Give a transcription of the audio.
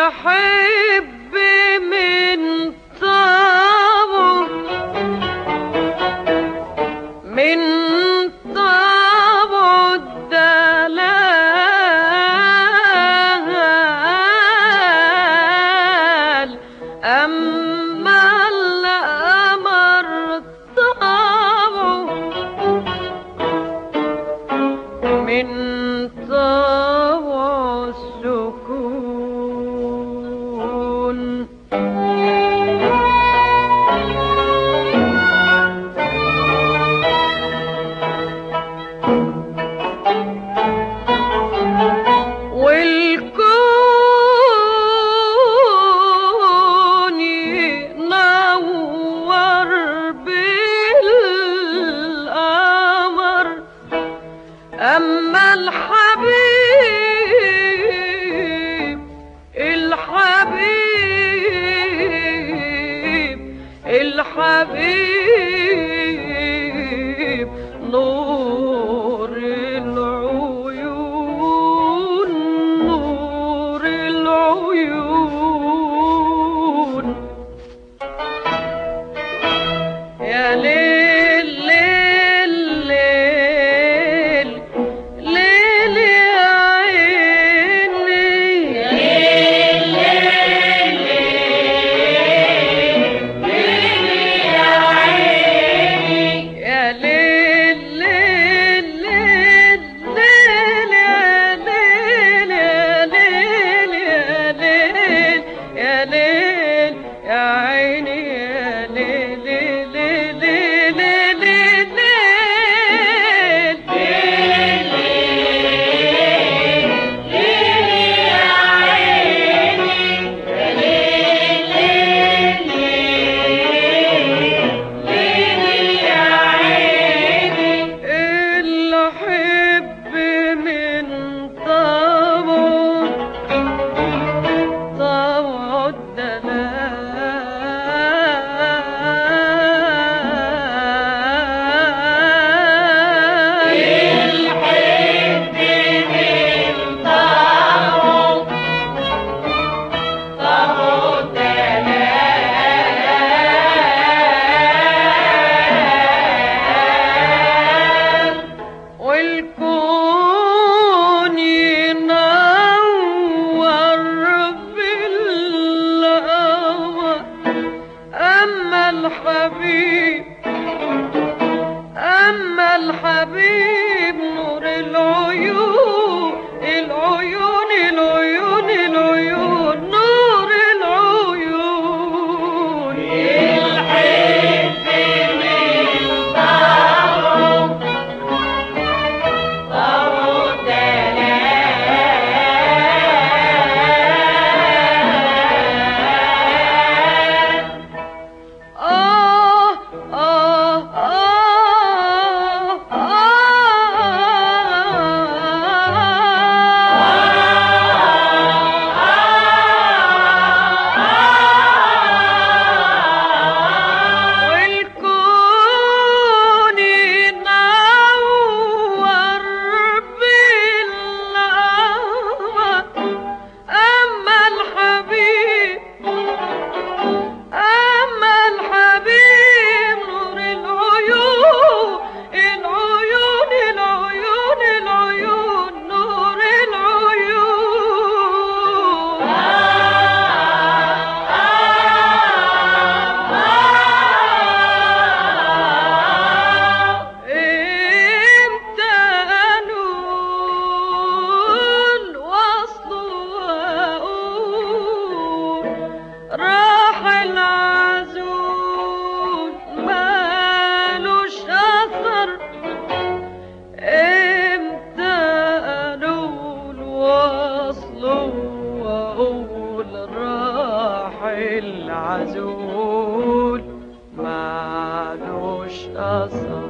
الحب من طبعه من طبعه الدلال، أما القمر طبعه من طبعه السكون. والكون ينور بالقمر، أما الحبيب الحبيب نور العيون، نور العيون. يا ليل ليل ليل ليل يا عيني، يا ليل ليل ليل يا عيني، يا ليل ليل ليل ليل يا ليل يا ليل يا ليل يا ليل يا عيني، يا ليل ليل ليل ليل الحب من طبعه طبعه الدلال، الحب من طبعه طبعه الدلال. والكون ينور بالقمر، أما الحبيب نور العيون، العيون العيون العيون، نور العيون. الحب من طبعه طبعه الدلال. والكون ينور بالقمر، أما الحبيب نور العيون، العيون العيون العيون، نور العيون. امتى انول وصله واقول راح العزول مالوش اثر، امتى انول وصله واقول راح العزول مالوش اثر.